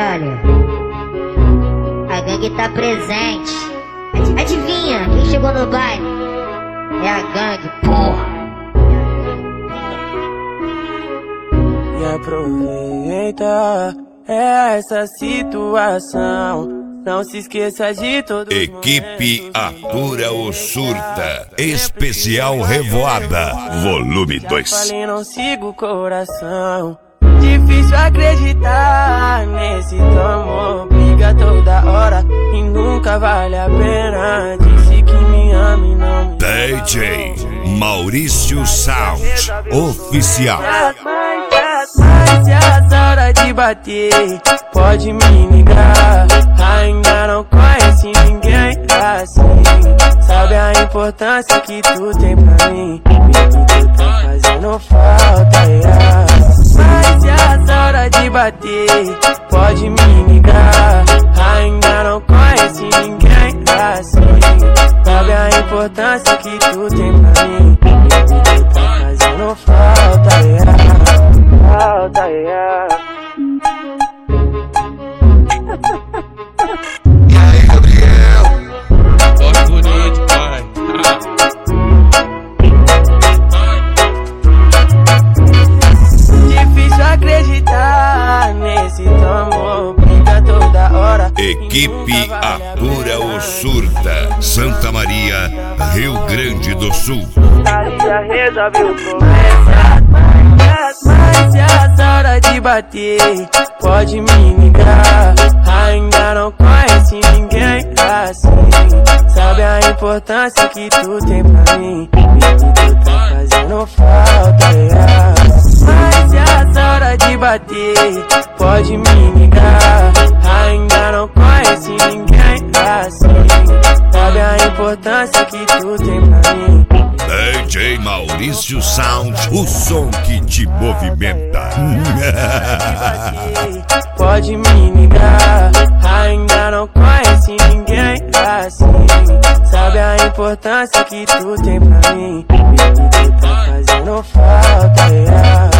caralho. A gangue tá presente. Adivinha quem chegou no baile? É a gangue, porra. E aproveita essa situação. Não se esqueça de todo Equipe Apura ou Surta. Especial Revoada. Volume 2. Falei, não sigo o coração. Difícil acreditar nesse teu amor. Briga toda hora e nunca vale a pena. Disse que me ama e não me ama. DJ Maurício Sound Oficial. Mas se a hora de bater, pode me ligar. Ainda não conhece ninguém assim. Sabe a importância que tu tem pra mim? Tu tá fazendo falta, yeah. Mas se a hora de bater, pode me ligar. Ainda não conhece ninguém assim. Sabe a importância que tu tem pra mim? Tu tá fazendo falta, yeah. Falta, yeah. E aí, Gabriel? Toque bonito, pai. Difícil acreditar nesse teu amor. Briga toda hora. Equipe Apura ou Surta. Santa Maria, Rio Grande do Sul. Ali já resolveu começar. Mas se a hora de bater, pode me ligar. Ainda não conhece ninguém assim. Sabe a importância que tu tem pra mim? Tu tá fazendo falta, yeah. Mas se a hora de bater, pode me ligar. Ainda não conhece ninguém assim. Sabe a importância que tu tem pra mim? DJ Maurício Sound, o som que te movimenta. Pode me ligar, ainda não conhece ninguém assim. Sabe a importância que tu tem pra mim? Tu tá fazendo falta, yeah.